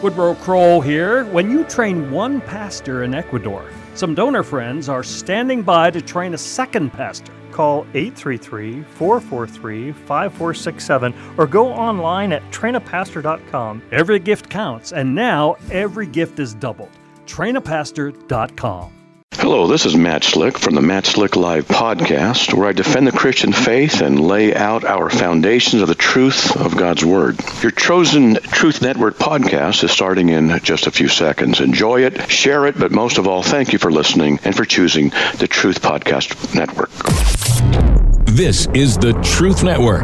Woodrow Kroll here. When you train one pastor in Ecuador, some donor friends are standing by to train a second pastor. Call 833-443-5467 or go online at trainapastor.com. Every gift counts, and now every gift is doubled. trainapastor.com. Hello, this is Matt Slick from the Matt Slick Live podcast, where I defend the Christian faith and lay out our foundations of the truth of God's Word. Your chosen Truth Network podcast is starting in just a few seconds. Enjoy it, share it, but most of all, thank you for listening and for choosing the Truth Podcast Network. This is the Truth Network.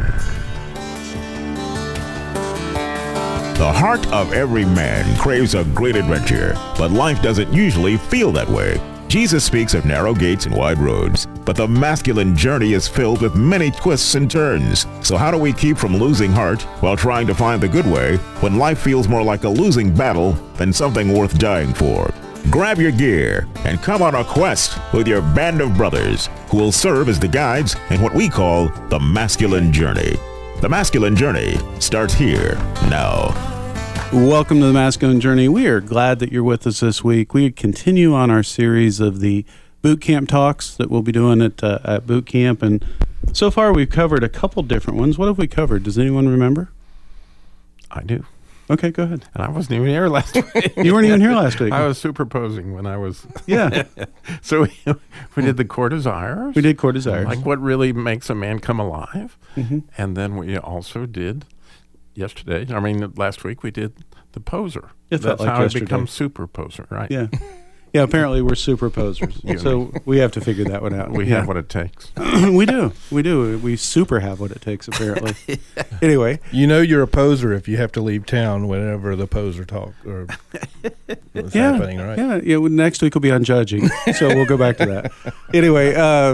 The heart of every man craves a great adventure, but life doesn't usually feel that way. Jesus speaks of narrow gates and wide roads, but the masculine journey is filled with many twists and turns. So how do we keep from losing heart while trying to find the good way when life feels more like a losing battle than something worth dying for? Grab your gear and come on a quest with your band of brothers who will serve as the guides in what we call the masculine journey. The masculine journey starts here now. Welcome to the Masculine Journey. We are glad that you're with us this week. We continue on our series of the boot camp talks that we'll be doing at boot camp. And so far we've covered a couple different ones. What have we covered? Does anyone remember? I do. Okay, go ahead. And I wasn't even here last week. You weren't even here last week. I was superposing when I was... Yeah. So we did the core desires. We did core desires. Like what really makes a man come alive. Mm-hmm. And then we also did last week we did the poser. It felt That's like how yesterday. it becomes super poser, right? Yeah. Yeah, apparently we're super posers. So we have to figure that one out. We have what it takes. We do. We super have what it takes, apparently. Anyway. You know you're a poser if you have to leave town whenever the poser talk or what's happening, right? Yeah. Well, next week will be on judging, so we'll go back to that. Anyway,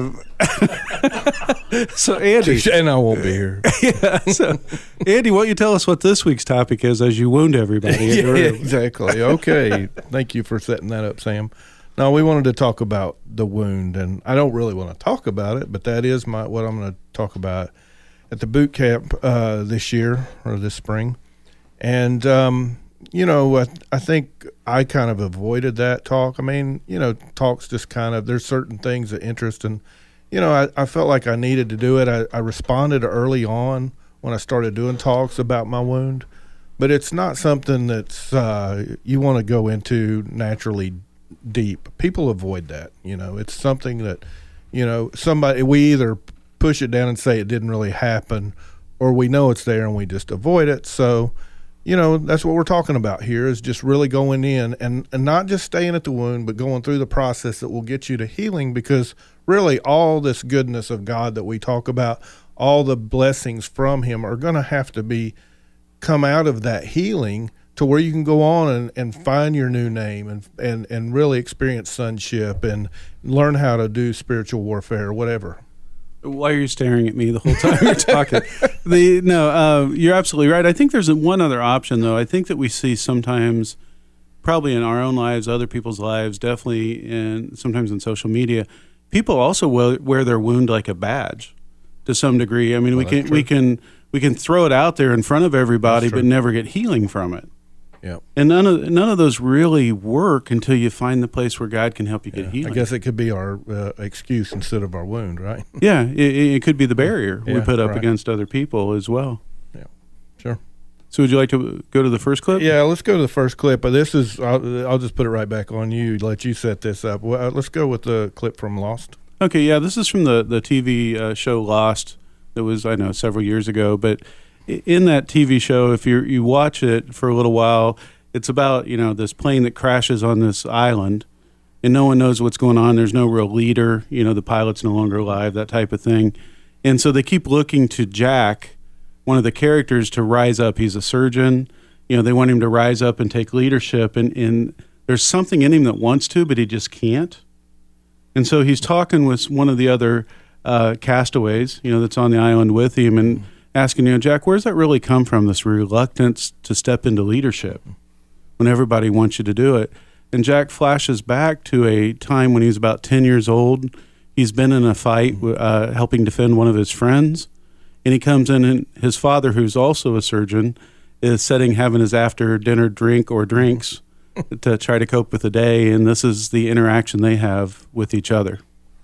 so Andy. And I won't be here. Yeah, so Andy, why don't you tell us what this week's topic is as you wound everybody in the room? Exactly. Okay. Thank you for setting that up, Sam. Now, we wanted to talk about the wound, and I don't really want to talk about it, but that is what I'm going to talk about at the boot camp this year or this spring. And, I think I kind of avoided that talk. I mean, talks just kind of, there's certain things that interest, and, I felt like I needed to do it. I responded early on when I started doing talks about my wound, but it's not something that's you want to go into naturally deep. People avoid that. It's something that, we either push it down and say it didn't really happen, or we know it's there and we just avoid it. So, that's what we're talking about here, is just really going in and not just staying at the wound, but going through the process that will get you to healing, because really all this goodness of God that we talk about, all the blessings from him are going to have to come out of that healing to where you can go on and find your new name and really experience sonship and learn how to do spiritual warfare or whatever. Why are you staring at me the whole time you're talking? You're absolutely right. I think there's one other option, though. I think that we see sometimes, probably in our own lives, other people's lives, definitely, and sometimes in social media, people also wear their wound like a badge to some degree. I mean, we can throw it out there in front of everybody, but never get healing from it. Yeah, and none of those really work until you find the place where God can help you get healing. I guess it could be our excuse instead of our wound, right? Yeah, it could be the barrier we put up against other people as well. Yeah, sure. So would you like to go to the first clip? Yeah, let's go to the first clip. But this is, I'll just put it right back on you, let you set this up. Well, let's go with the clip from Lost. Okay, yeah, this is from the TV show Lost. That was, I know, several years ago, but in that TV show, if you watch it for a little while, it's about, this plane that crashes on this island, and no one knows what's going on. There's no real leader. The pilot's no longer alive, that type of thing. And so they keep looking to Jack, one of the characters, to rise up. He's a surgeon. They want him to rise up and take leadership, and there's something in him that wants to, but he just can't. And so he's talking with one of the other castaways, that's on the island with him, and asking, Jack, where does that really come from, this reluctance to step into leadership when everybody wants you to do it? And Jack flashes back to a time when he was about 10 years old. He's been in a fight helping defend one of his friends, and he comes in, and his father, who's also a surgeon, is having his after dinner drink or drinks to try to cope with the day, and this is the interaction they have with each other.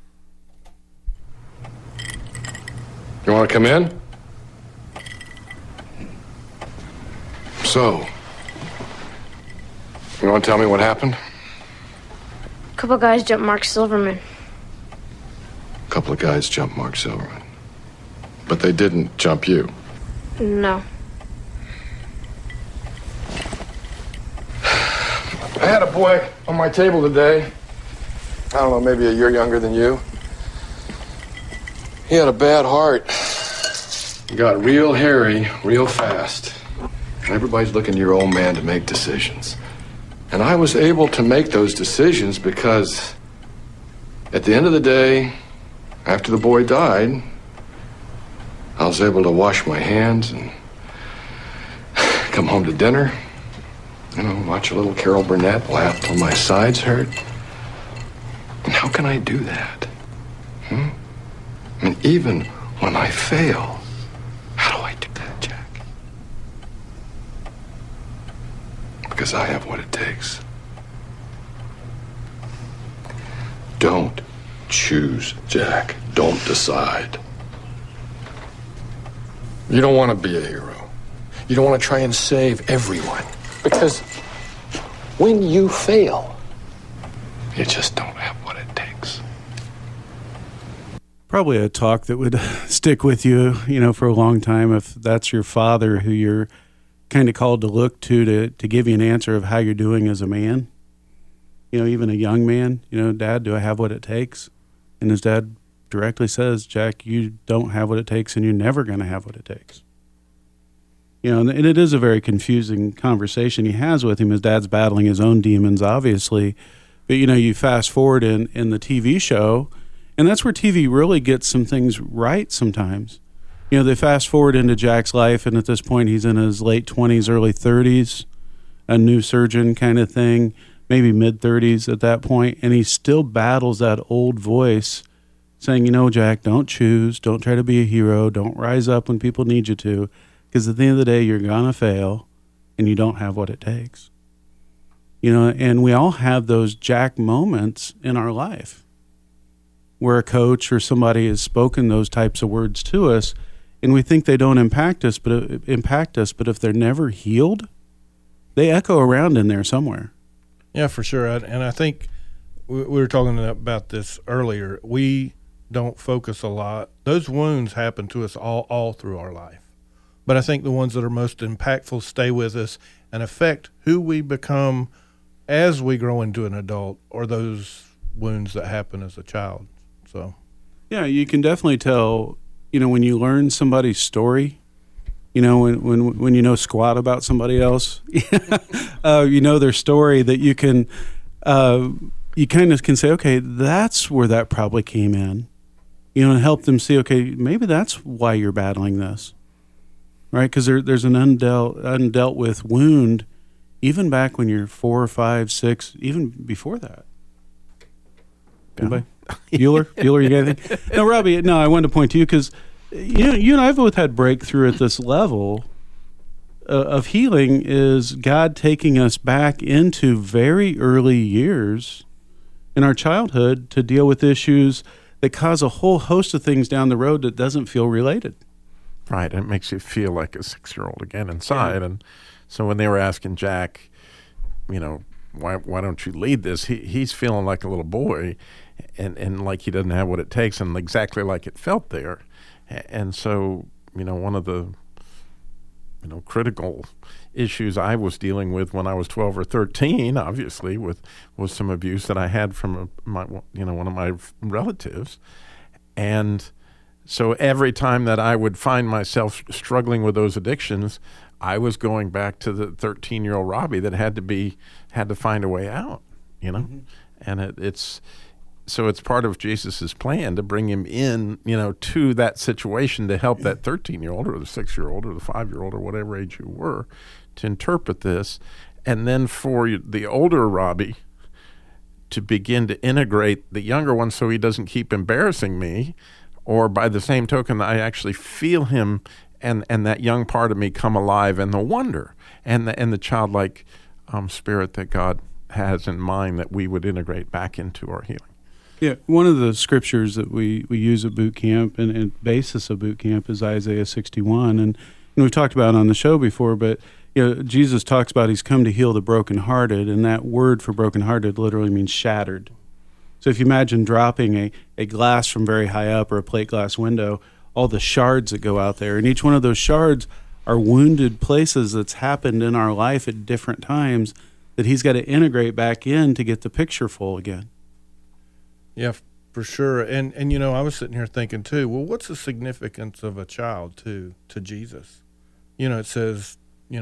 You want to come in? So, you want to tell me what happened? A couple guys jumped Mark Silverman. A couple of guys jumped Mark Silverman. But they didn't jump you. No. I had a boy on my table today. I don't know, maybe a year younger than you. He had a bad heart. He got real hairy, real fast. Everybody's looking to your old man to make decisions. And I was able to make those decisions because at the end of the day, after the boy died, I was able to wash my hands and come home to dinner, watch a little Carol Burnett, laugh till my sides hurt. And how can I do that? I mean, even when I fail, how do I do that, Jack? Because I have what it takes. Don't choose, Jack. Don't decide. You don't want to be a hero. You don't want to try and save everyone. Because when you fail, you just don't have what it takes. Probably a talk that would stick with you, for a long time if that's your father who you're kind of called to look to give you an answer of how you're doing as a man. Even a young man, Dad, do I have what it takes? And his dad directly says, Jack, you don't have what it takes and you're never going to have what it takes. And it is a very confusing conversation he has with him. His dad's battling his own demons, obviously. But, you fast forward in the TV show, and that's where TV really gets some things right sometimes. They fast forward into Jack's life, and at this point he's in his late 20s, early 30s, a new surgeon kind of thing, maybe mid-30s at that point, and he still battles that old voice saying, Jack, don't choose, don't try to be a hero, don't rise up when people need you to, because at the end of the day, you're going to fail, and you don't have what it takes. And we all have those Jack moments in our life where a coach or somebody has spoken those types of words to us, and we think they don't impact us, but if they're never healed, they echo around in there somewhere. Yeah, for sure. And I think we were talking about this earlier. We don't focus a lot. Those wounds happen to us all through our life. But I think the ones that are most impactful stay with us and affect who we become as we grow into an adult, or those wounds that happen as a child. So, yeah, you can definitely tell, when you learn somebody's story, when you know squat about somebody else, their story, that you can, you kind of can say, okay, that's where that probably came in, and help them see, okay, maybe that's why you're battling this. Right, because there's an undealt with wound, even back when you're 4 or 5, 6, even before that. Anybody? Bueller, you got anything? No, Robbie. No, I wanted to point to you because you and I have both had breakthrough at this level of healing. Is God taking us back into very early years in our childhood to deal with issues that cause a whole host of things down the road that doesn't feel related. Right, it makes you feel like a 6-year-old again inside. Yeah. And so when they were asking Jack, why don't you lead this? He's feeling like a little boy, and like he doesn't have what it takes, and exactly like it felt there. And so, one of the critical issues I was dealing with when I was 12 or 13, obviously, was some abuse that I had from one of my relatives, and so every time that I would find myself struggling with those addictions, I was going back to the 13-year-old Robbie that had to find a way out, Mm-hmm. And it's part of Jesus's plan to bring him in, to that situation to help that 13-year-old or the 6-year-old or the 5-year-old or whatever age you were to interpret this, and then for the older Robbie to begin to integrate the younger one so he doesn't keep embarrassing me. Or by the same token, I actually feel him and that young part of me come alive, and the wonder and the childlike spirit that God has in mind that we would integrate back into our healing. Yeah, one of the scriptures that we use at boot camp and basis of boot camp is Isaiah 61, and we've talked about it on the show before, but Jesus talks about he's come to heal the brokenhearted, and that word for brokenhearted literally means shattered. So if you imagine dropping a glass from very high up or a plate glass window, all the shards that go out there, and each one of those shards are wounded places that's happened in our life at different times that he's got to integrate back in to get the picture full again. Yeah, for sure. And I was sitting here thinking too, well, what's the significance of a child to Jesus? It says,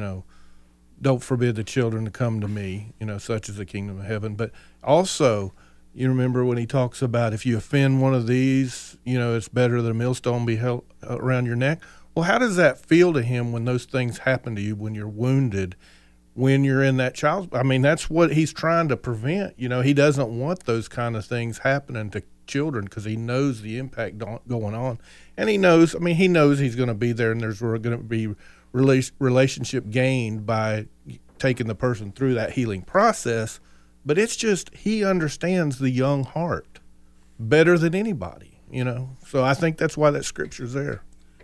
don't forbid the children to come to me, such is the kingdom of heaven. But also, you remember when he talks about if you offend one of these, it's better that a millstone be held around your neck. Well, how does that feel to him when those things happen to you, when you're wounded, when you're in that child? I mean, that's what he's trying to prevent. He doesn't want those kind of things happening to children because he knows the impact going on. And he knows he's going to be there, and there's going to be relationship gained by taking the person through that healing process. But it's just he understands the young heart better than anybody, So I think that's why that scripture's there.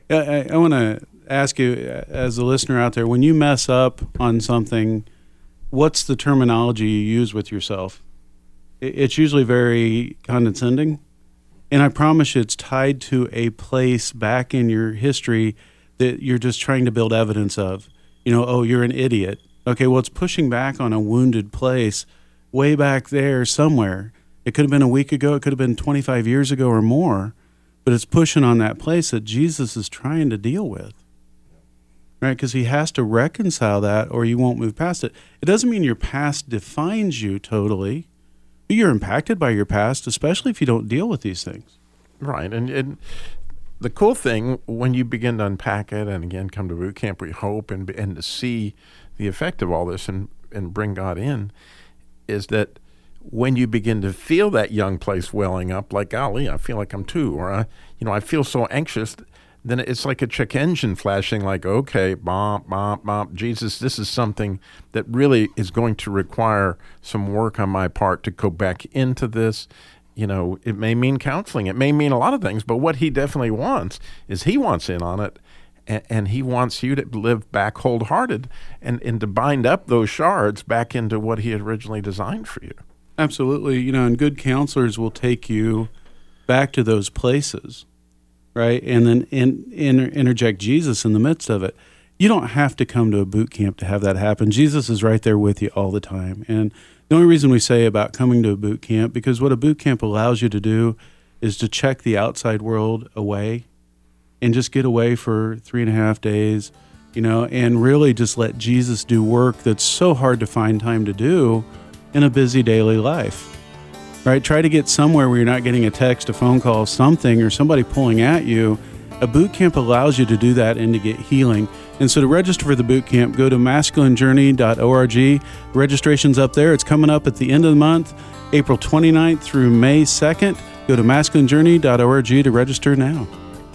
I want to ask you, as a listener out there, when you mess up on something, what's the terminology you use with yourself? It's usually very condescending, and I promise you it's tied to a place back in your history that you're just trying to build evidence of. Oh, you're an idiot. Okay, well, it's pushing back on a wounded place way back there somewhere. It could have been a week ago, it could have been 25 years ago or more, but it's pushing on that place that Jesus is trying to deal with, right? Because he has to reconcile that or you won't move past it. It doesn't mean your past defines you totally, but you're impacted by your past, especially if you don't deal with these things. Right, and the cool thing, when you begin to unpack it and, again, come to boot camp, we hope, and to see the effect of all this and bring God in, is that when you begin to feel that young place welling up, like, golly, I feel like I'm two, or I feel so anxious, then it's like a check engine flashing, like, okay, bump, bump, bump. Jesus, this is something that really is going to require some work on my part to go back into this. It may mean counseling, it may mean a lot of things, but what he definitely wants is he wants in on it, and he wants you to live back wholehearted and to bind up those shards back into what he had originally designed for you. Absolutely. And good counselors will take you back to those places, right? And then interject Jesus in the midst of it. You don't have to come to a boot camp to have that happen. Jesus is right there with you all the time. And the only reason we say about coming to a boot camp, because what a boot camp allows you to do is to check the outside world away and just get away for 3.5 days, and really just let Jesus do work that's so hard to find time to do in a busy daily life, right? Try to get somewhere where you're not getting a text, a phone call, something, or somebody pulling at you. A boot camp allows you to do that and to get healing. And so to register for the boot camp, go to masculinejourney.org. Registration's up there. It's coming up at the end of the month, April 29th through May 2nd. Go to masculinejourney.org to register now.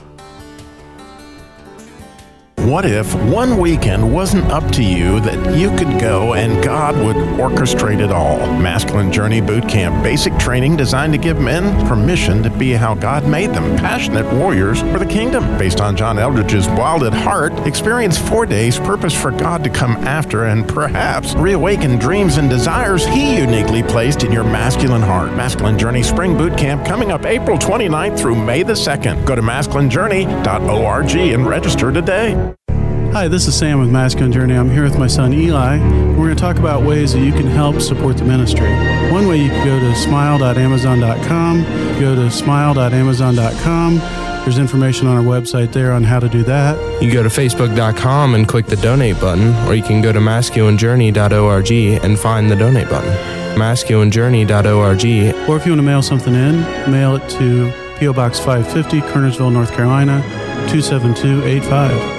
What if one weekend wasn't up to you, that you could go and God would orchestrate it all? Masculine Journey Boot Camp, basic training designed to give men permission to be how God made them, passionate warriors for the kingdom. Based on John Eldridge's Wild at Heart, experience 4 days purpose for God to come after and perhaps reawaken dreams and desires he uniquely placed in your masculine heart. Masculine Journey Spring Boot Camp coming up April 29th through May the 2nd. Go to masculinejourney.org and register today. Hi, this is Sam with Masculine Journey. I'm here with my son Eli. We're going to talk about ways that you can help support the ministry. One way, you can go to smile.amazon.com. Go to smile.amazon.com. There's information on our website there on how to do that. You can go to facebook.com and click the donate button, or you can go to masculinejourney.org and find the donate button. masculinejourney.org. Or if you want to mail something in, mail it to P.O. Box 550, Kernersville, North Carolina, 27285.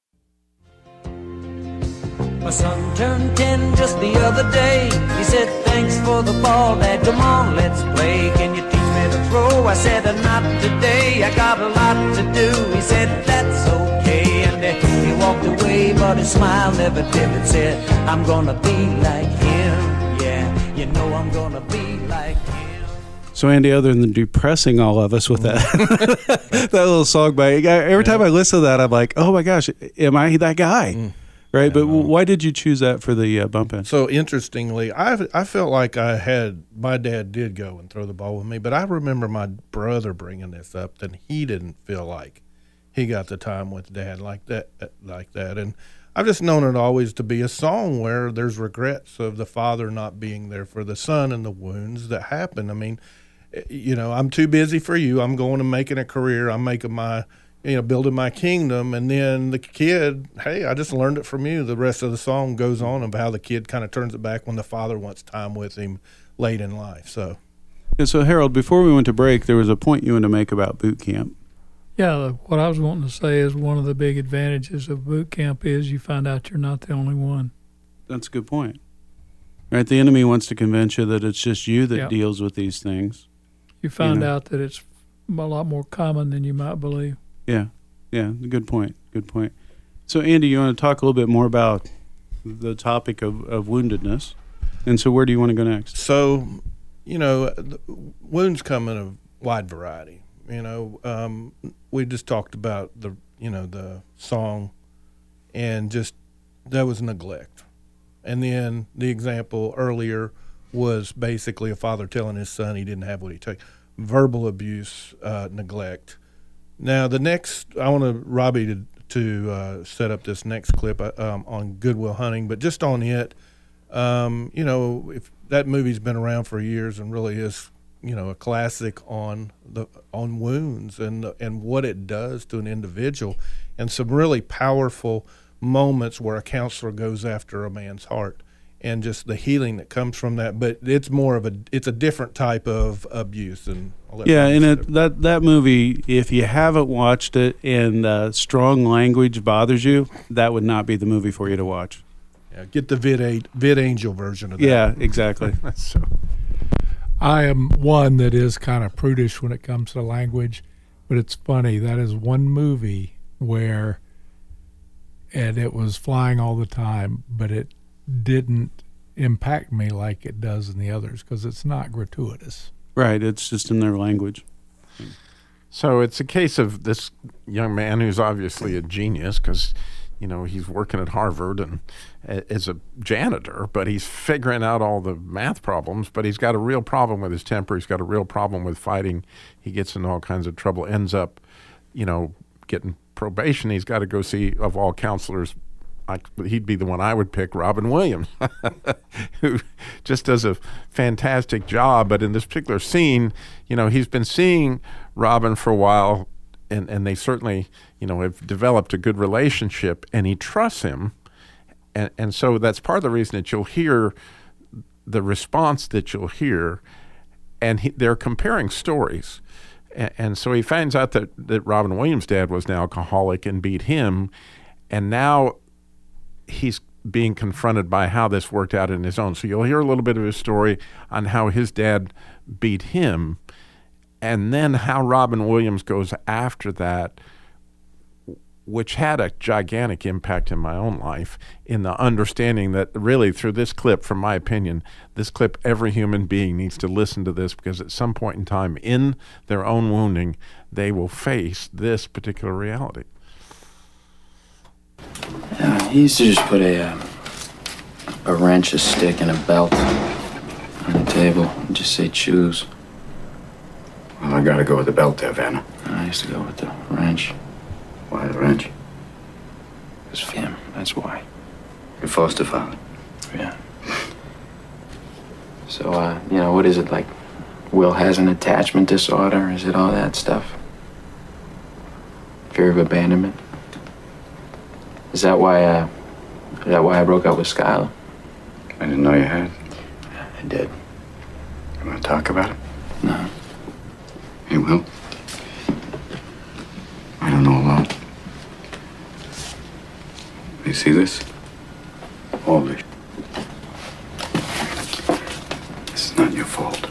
My son turned 10 just the other day. He said, thanks for the ball, Dad, come on, let's play. Can you teach me to throw? I said, not today, I got a lot to do. He said, that's okay, and but his smile never dimmed. It said, I'm gonna be like him. Yeah, you know I'm gonna be like him. So, Andy, other than depressing all of us with that that little song, every time I listen to that, I'm like, oh my gosh, am I that guy? Right? But why did you choose that for the bump in? So, interestingly, I felt like my dad did go and throw the ball with me, but I remember my brother bringing this up, that he didn't feel like he got the time with Dad like that. And I've just known it always to be a song where there's regrets of the father not being there for the son and the wounds that happen. I mean, you know, I'm too busy for you. I'm going and making a career. I'm making building my kingdom. And then the kid, hey, I just learned it from you. The rest of the song goes on about how the kid kind of turns it back when the father wants time with him late in life. So, Harold, before we went to break, there was a point you wanted to make about boot camp. Yeah, what I was wanting to say is one of the big advantages of boot camp is you find out you're not the only one. That's a good point. Right, the enemy wants to convince you that it's just you that deals with these things. You find out that it's a lot more common than you might believe. Yeah, good point. So, Andy, you want to talk a little bit more about the topic of woundedness, and so where do you want to go next? So, you know, wounds come in a wide variety. You know, we just talked about the song, and just that was neglect. And then the example earlier was basically a father telling his son he didn't have what he took. Verbal abuse, neglect. Now, the next, I want Robbie to set up this next clip on Good Will Hunting, but just on it, you know, if that movie's been around for years and really is, you know, a classic on wounds and what it does to an individual, and some really powerful moments where a counselor goes after a man's heart and just the healing that comes from that. But it's a different type of abuse. And that movie, if you haven't watched it and strong language bothers you, that would not be the movie for you to watch. Yeah, get the VidAngel version of that. Yeah, exactly. I am one that is kind of prudish when it comes to language, but it's funny. That is one movie where, and it was flying all the time, but it didn't impact me like it does in the others because it's not gratuitous. Right, it's just in their language. So it's a case of this young man who's obviously a genius because, you know, he's working at Harvard and as a janitor, but he's figuring out all the math problems, but he's got a real problem with his temper. He's got a real problem with fighting. He gets in all kinds of trouble, ends up, you know, getting probation. He's got to go see, of all counselors, he'd be the one I would pick, Robin Williams, who just does a fantastic job. But in this particular scene, you know, he's been seeing Robin for a while, and they certainly, you know, have developed a good relationship, and he trusts him. And so that's part of the reason that you'll hear the response that you'll hear, and they're comparing stories. And so he finds out that Robin Williams' dad was an alcoholic and beat him, and now he's being confronted by how this worked out in his own. So you'll hear a little bit of his story on how his dad beat him, and then how Robin Williams goes after that, which had a gigantic impact in my own life, in the understanding that really through this clip, from my opinion, this clip, every human being needs to listen to this, because at some point in time in their own wounding, they will face this particular reality. He used to just put a wrench, a stick, and a belt on the table and just say choose. Well, I gotta go with the belt there, Vanna. I used to go with the wrench. Why the wrench? Because of him, that's why. Your foster father? Yeah. So, you know, what is it, like Will has an attachment disorder? Is it all that stuff? Fear of abandonment? Is that why I broke up with Skylar? I didn't know you had. Yeah, I did. You want to talk about it? No. Hey, Will. I don't know a lot. You see this? All this. This is not your fault.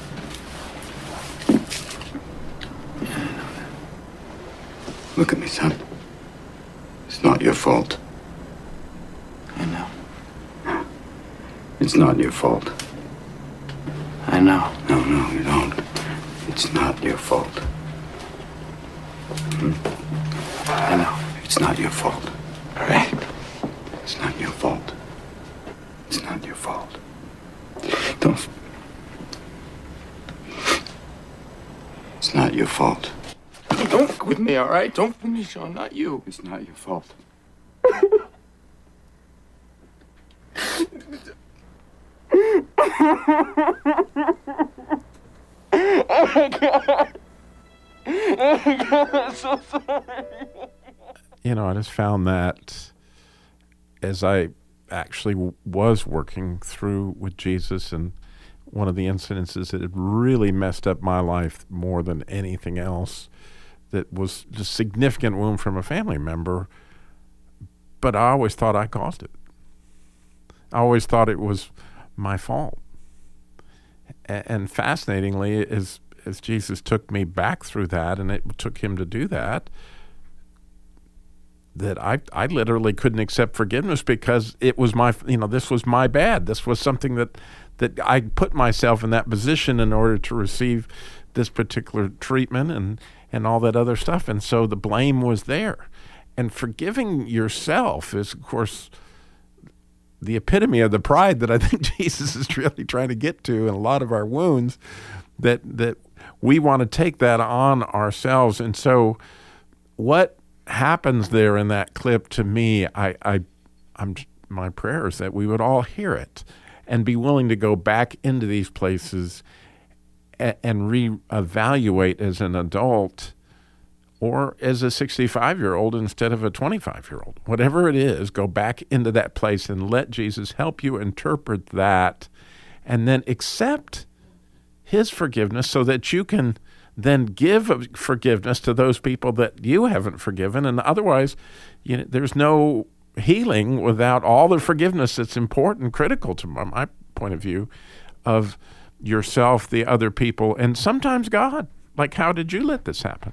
Yeah, I know that. Look at me, son. It's not your fault. It's not your fault. I know. No, you don't. It's not your fault. I know. It's not your fault. All right? It's not your fault. It's not your fault. Don't. It's not your fault. Don't fuck with me, all right? Don't fuck with me, Sean. Not you. It's not your fault. Oh my God. Oh my God, I'm so sorry. You know, I just found that as I actually was working through with Jesus, and one of the incidences that had really messed up my life more than anything else, that was just significant wound from a family member, but I always thought I caused it. I always thought it was my fault. And fascinatingly, as Jesus took me back through that, and it took him to do that, that I literally couldn't accept forgiveness because it was this was my bad. This was something that I put myself in that position in order to receive this particular treatment and all that other stuff. And so the blame was there. And forgiving yourself is, of course, the epitome of the pride that I think Jesus is really trying to get to in a lot of our wounds, that we want to take that on ourselves. And so what happens there in that clip, to me, my prayer is that we would all hear it and be willing to go back into these places and reevaluate as an adult or as a 65-year-old instead of a 25-year-old. Whatever it is, go back into that place and let Jesus help you interpret that, and then accept his forgiveness so that you can then give forgiveness to those people that you haven't forgiven. And otherwise, there's no healing without all the forgiveness that's important, critical to my point of view, of yourself, the other people, and sometimes God. Like, how did you let this happen?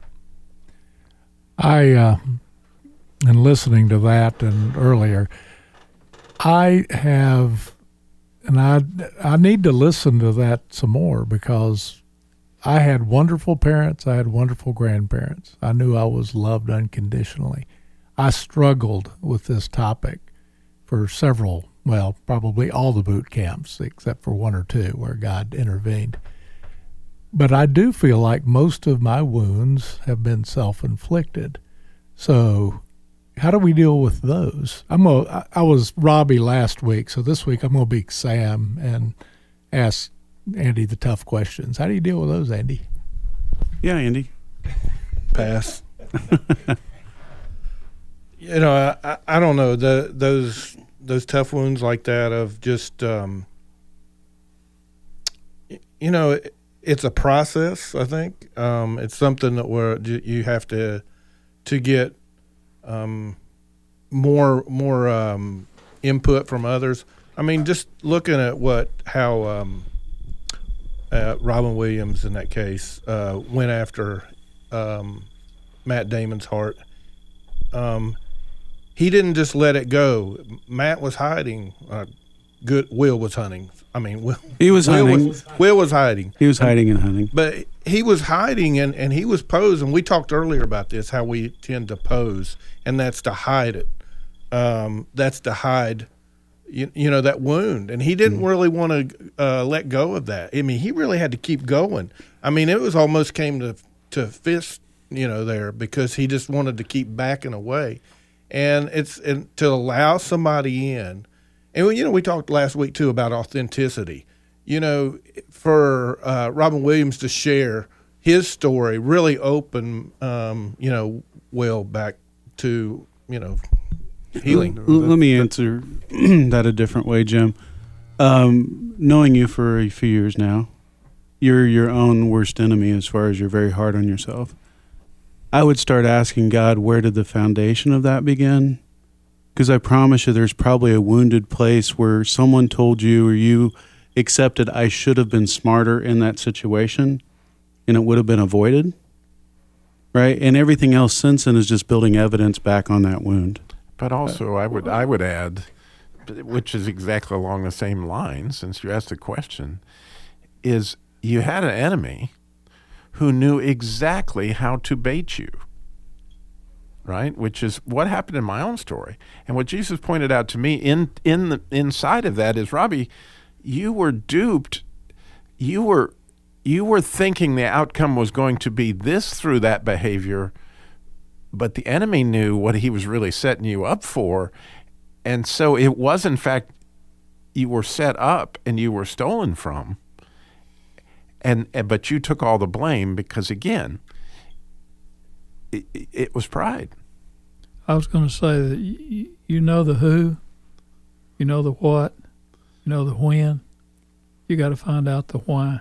In listening to that and earlier, I have, and I need to listen to that some more, because I had wonderful parents. I had wonderful grandparents. I knew I was loved unconditionally. I struggled with this topic for several, well, probably all the boot camps, except for one or two where God intervened. But I do feel like most of my wounds have been self-inflicted. So how do we deal with those? I was Robbie last week, so this week I'm going to be Sam and ask Andy the tough questions. How do you deal with those, Andy? Yeah, Andy. Pass. I don't know, those tough wounds like that of just it's a process. I think it's something that you have to get more input from others. I mean, just looking at how Robin Williams in that case went after Matt Damon's heart. He didn't just let it go. Matt was hiding. Will was hunting. I mean, Will was hiding. Will was hiding. He was hiding and hunting. But he was hiding and he was posing. We talked earlier about this, how we tend to pose, and that's to hide it. That's to hide, that wound. And he didn't really want to let go of that. I mean, he really had to keep going. I mean, it was almost came to fist, there, because he just wanted to keep backing away. And to allow somebody in. And, we talked last week, too, about authenticity. For Robin Williams to share his story really opened, Will back to, healing. Let me answer that a different way, Jim. Knowing you for a few years now, you're your own worst enemy as far as you're very hard on yourself. I would start asking God, where did the foundation of that begin? Because I promise you there's probably a wounded place where someone told you or you accepted I should have been smarter in that situation and it would have been avoided, right? And everything else since then is just building evidence back on that wound. But also I would add which is exactly along the same line, since you asked the question, is you had an enemy who knew exactly how to bait you, right? Which is what happened in my own story. And what Jesus pointed out to me inside of that is, Robbie, you were duped. You were thinking the outcome was going to be this through that behavior, but the enemy knew what he was really setting you up for. And so it was, in fact, you were set up and you were stolen from. But you took all the blame because, again, it was pride. I was going to say that you know the who, you know the what, you know the when. You got to find out the why.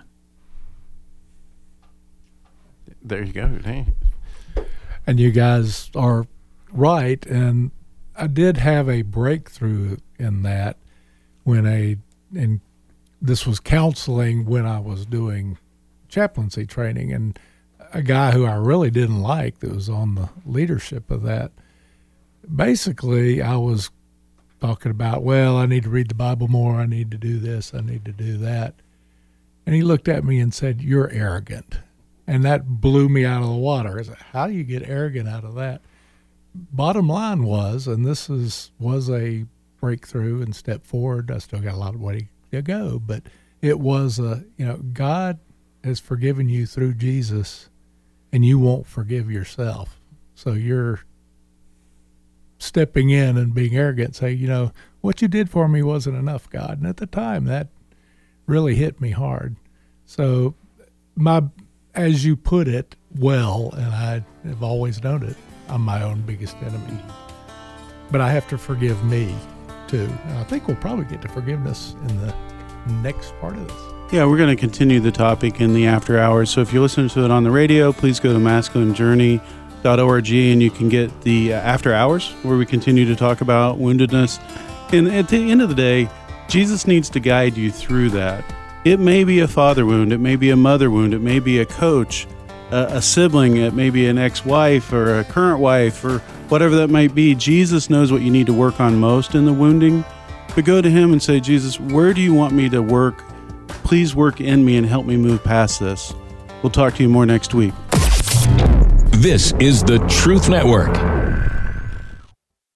There you go. Hey. And you guys are right. And I did have a breakthrough in that and this was counseling when I was doing chaplaincy training, and a guy who I really didn't like that was on the leadership of that. Basically, I was talking about, well, I need to read the Bible more. I need to do this. I need to do that. And he looked at me and said, "You're arrogant." And that blew me out of the water. I said, how do you get arrogant out of that? Bottom line was, and this was a breakthrough and step forward. I still got a lot of way to go, but it was God has forgiven you through Jesus, and you won't forgive yourself. So you're stepping in and being arrogant, say, what you did for me wasn't enough, God. And at the time, that really hit me hard. So as you put it well, and I have always known it, I'm my own biggest enemy. But I have to forgive me, too. And I think we'll probably get to forgiveness in the next part of this. Yeah, we're going to continue the topic in the after hours. So if you're listening to it on the radio, please go to masculinejourney.org and you can get the after hours where we continue to talk about woundedness. And at the end of the day, Jesus needs to guide you through that. It may be a father wound, it may be a mother wound, it may be a coach, a sibling, it may be an ex-wife or a current wife or whatever that might be. Jesus knows what you need to work on most in the wounding. But go to him and say, Jesus, where do you want me to work? Please work in me and help me move past this. We'll talk to you more next week. This is the Truth Network.